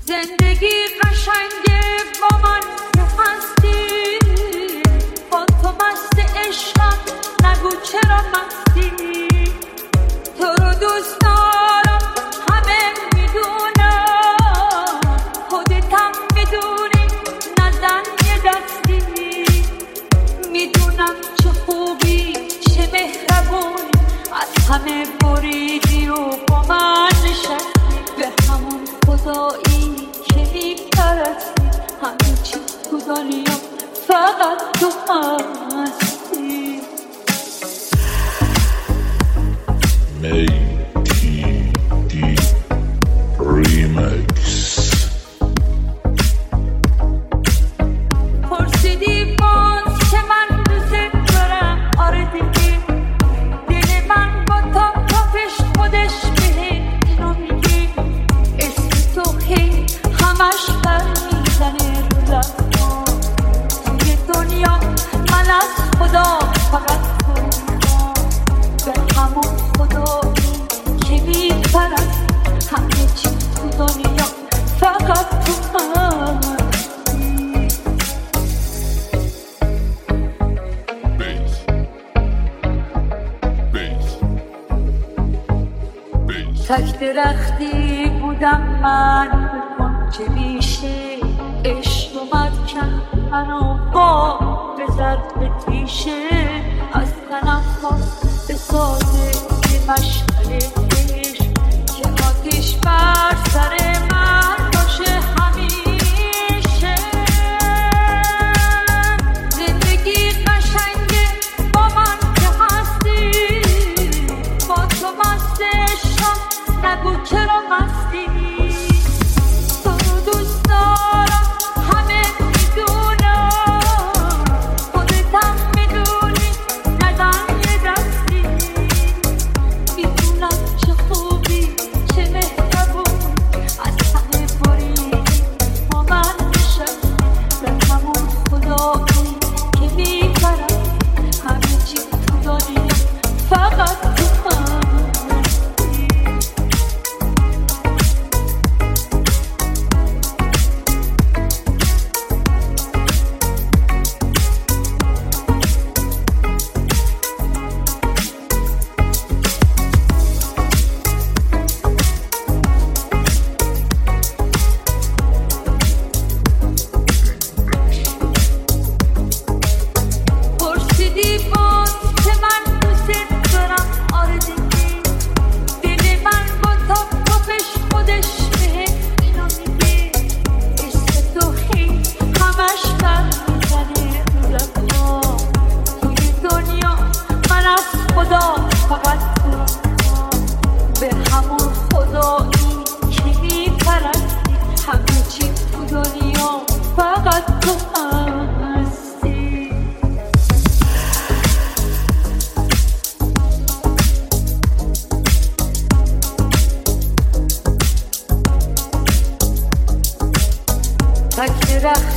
زندگی قشنگه با من که هستی، با تو مست عشقم، نگو چرا مستی. تو رو دوست دارم همه میدونم، خودتم میدونی نزن یه دستی. میدونم چه خوبی چه مهربونی، از همه بریدی و با من نشستی. به همون خدایی که میپرستی، همه چی تو دنیا فقط تو هستی. ATD Remix. پرسیدی باز که من دوست دارم، آره دیگه دل من با تاپش خودش بهه اینو میگه. اسم تو هی همش برمیزنه رو لبما. توی دنیا من از خدا فقط تو میخوام، به همون خدایی که میپرست، همه چی تو دنیا فقط تو هستی. تک درختی بودم من، بکن چه میشه. عشق اومد کرد منو با به ضرب تیشه. از تنم خواست به سازه یه مشعله عشق، که آتیش بر سر من باشه همیشه. زندگی قشنگه با من که هستی، با تو مست عشقم، نگو چرا مستی. تو رو دوست دارم همه میدونم، خودتم میدونی نزن یه دستی. میدونم چه خوبی چه مهربون، از همه بریدی با من نشستی. به همون خدایی که میبرم، همه چی تو دنیا فقط تو هستی. پرسیدی باز که من دوست دارم، آره دیگه دل من با تاپش خودش بهه اینو میگه. اسم تو هی همش برمیزنه رو لبما. توی دنیا من از خدا فقط تو میخوام، به همون خدایی که میپرستی، همه چی تو دنیا فقط تو هستی. تک درخت